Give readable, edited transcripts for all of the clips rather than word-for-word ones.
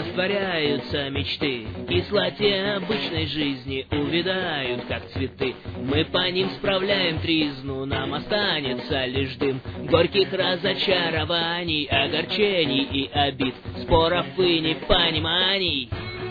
Растворяются мечты в кислоте обычной жизни, увядают, как цветы. Мы по ним справляем тризну, нам останется лишь дым горьких разочарований, огорчений и обид, споров и непониманий.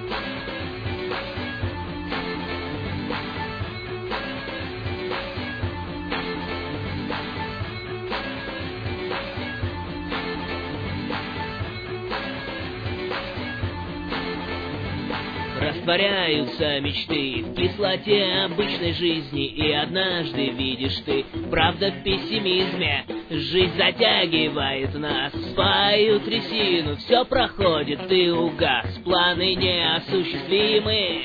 Растворяются мечты в кислоте обычной жизни, и однажды видишь ты, правда в пессимизме, жизнь затягивает нас в свою трясину, все проходит и угас, планы неосуществимы.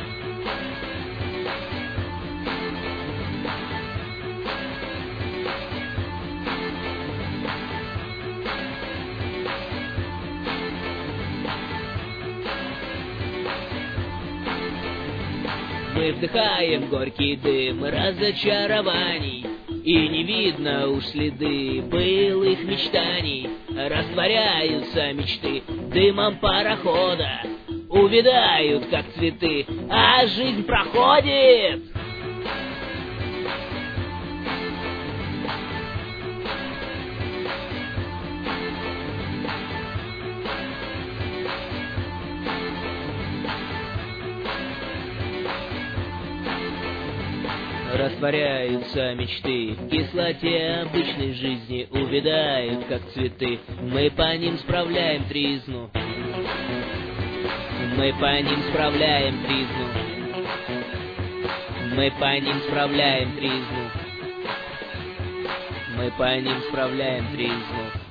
Мы вдыхаем горький дым разочарований, и не видно уж следы былых мечтаний. Растворяются мечты дымом парохода, увядают, как цветы, а жизнь проходит. Растворяются мечты в кислоте обычной жизни, увядают, как цветы. Мы по ним справляем тризну. Мы по ним справляем тризну. Мы по ним справляем тризну. Мы по ним справляем тризну.